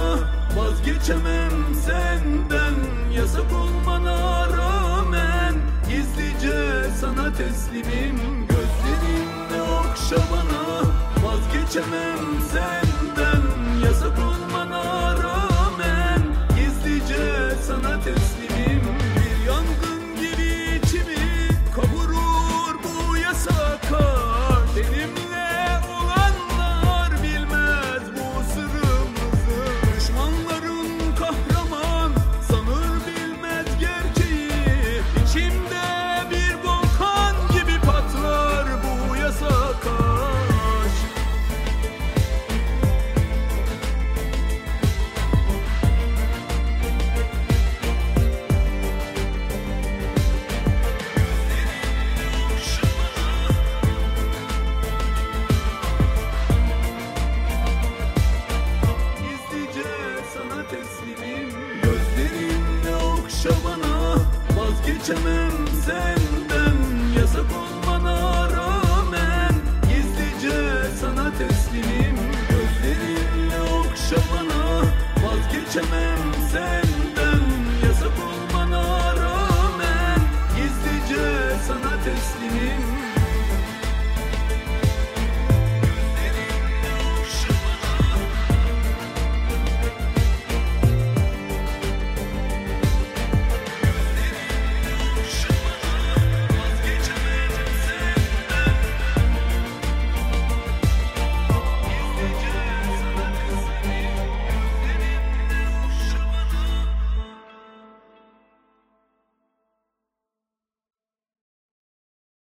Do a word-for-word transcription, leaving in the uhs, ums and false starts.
bana, vazgeçemem senden. Yasak olmana rağmen gizlice sana teslimim. Gözlerinle okşa bana, vazgeçemem senden. Yasak olmana rağmen gizlice sana teslimim. Bir yangın gibi içimi kavurur bu yasaklar. Benimle olanlar bilmez bu sırrımızı. Düşmanların kahraman sanır bilmez gerçeği. İçimde bir volkan gibi patlar bu yasak aşk. Gözlerinle okşa bana, vazgeçemem senden. Yasak olmana rağmen gizlice sana teslimim. Gözlerinle okşa bana, vazgeçemem senden.